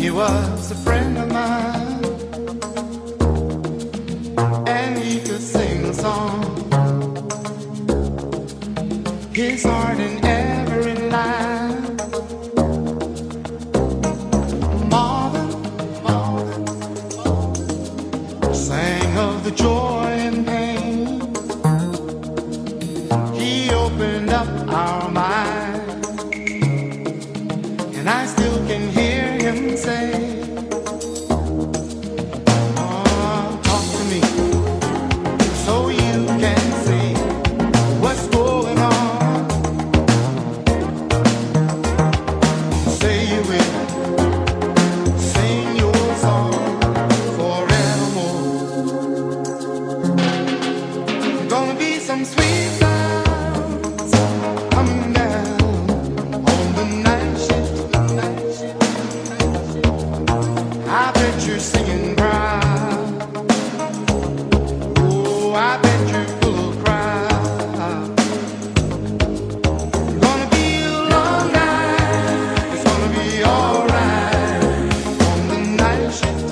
He was a friend of mine, and he could sing a song. His heart in every line. Marvin sang of the joy and pain. He opened up our minds, and I still can hear him say, "Oh, talk to me, so you can see what's going on. Say you will sing your song forevermore. Gonna be some sweet sounds coming down on the night shift. I bet you're singing proud. Oh, I bet you're full of pride. Gonna be a long night. It's gonna be alright on the night shift.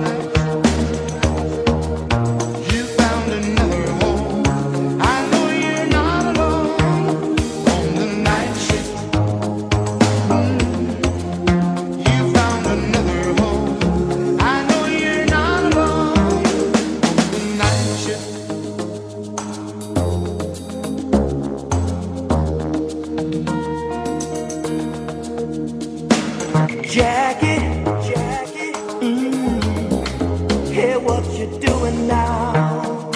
You found another home. I know you're not alone on the night shift. You found another home. I know you're not alone on the night shift. Jackie, hear what you're doing now.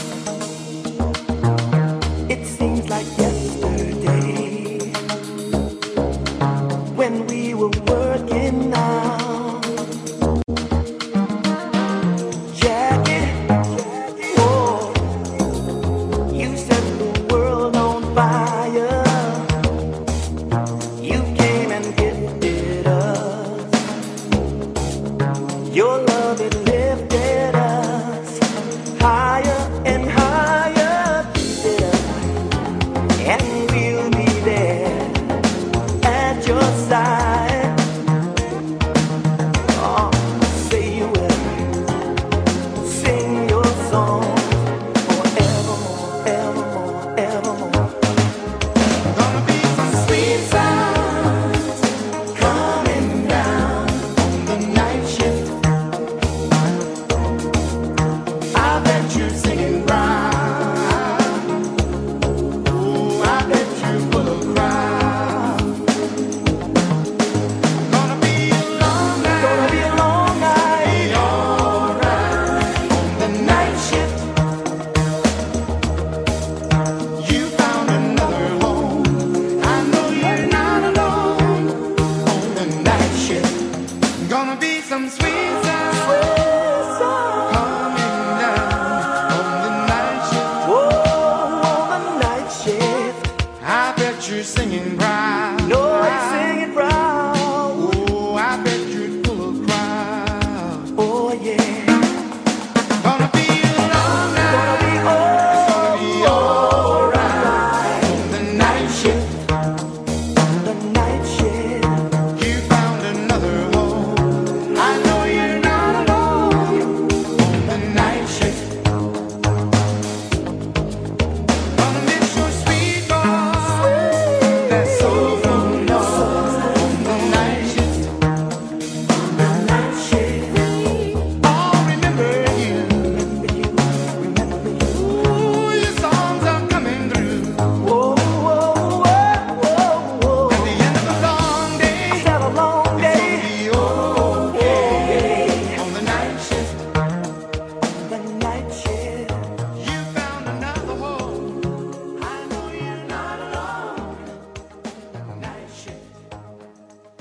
It seems like yesterday when we were working out. Jackie, oh, you set the world on fire. You came and gifted us. Your love, it lifted us higher and higher, lifted us, and we'll be there at your side. Oh, say you will sing your song forevermore, evermore, evermore. Gonna be some sweet sounds coming down on the night shift. I bet you're singing proud. Oh, I bet you're full of pride. Gonna be a long night. Gonna be a long night. Be alright on the night shift. You found another home. I know you're not alone on the night shift. Gonna be some sweet sounds